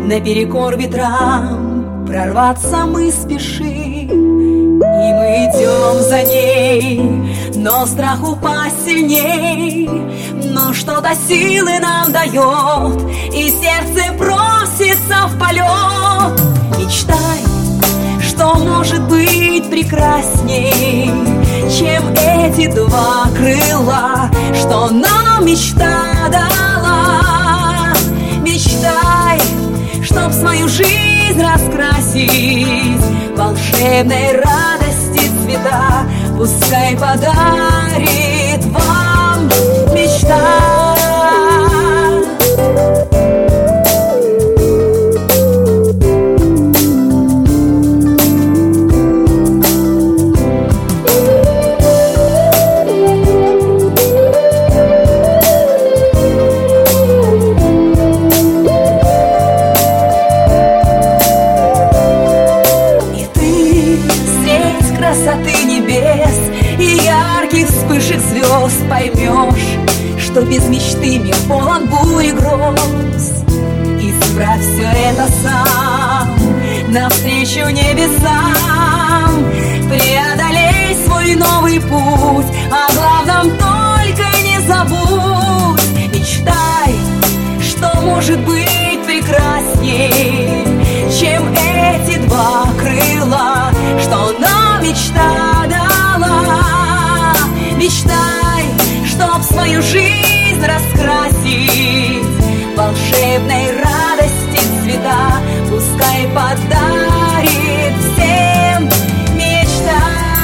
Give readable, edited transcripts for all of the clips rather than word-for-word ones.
наперекор ветрам прорваться мы спешим, и мы идем за ней, но страх упасть сильней. Но что-то силы нам дает, и сердце просится в полет. Мечтай, что может быть прекрасней, чем эти два крыла, что нам мечта дала. Мечтай, чтоб свою жизнь раскрасить волшебной радости цвета, пускай подарит вам мечта. Красоты небес и ярких вспышек звезд поймешь, что без мечты мир полон бурь и гроз. Исправь все это сам, навстречу небесам. Преодолей свой новый путь, о главном только не забудь. Мечтай, что может быть прекрасней, чем эти два крыла, что нам мечта дала. Мечтай, чтоб свою жизнь раскрасить волшебной радости цвета, пускай подарит всем мечта.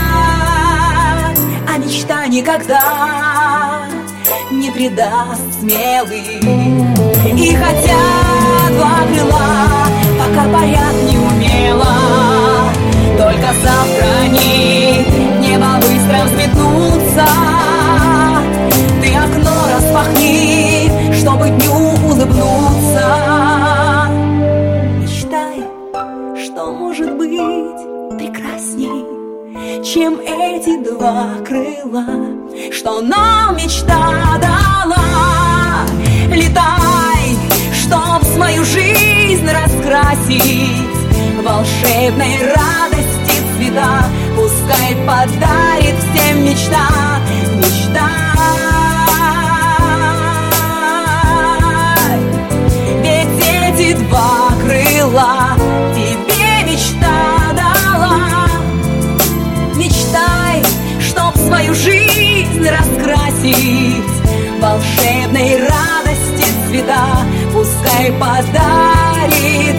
А мечта никогда не предаст смелых. И хотя два крыла пока парят неумело, только завтра они в небо быстро взметнутся. Ты окно распахни, чтобы дню улыбнуться. Мечтай, что может быть прекрасней, чем эти два крыла, что нам мечта дала. Летай, чтоб свою жизнь раскрасить волшебной радости цвета, пускай подарит всем мечта. Ведь эти два крыла тебе мечта дала. Мечтай, чтоб свою жизнь раскрасить волшебной радости цвета, пускай подарит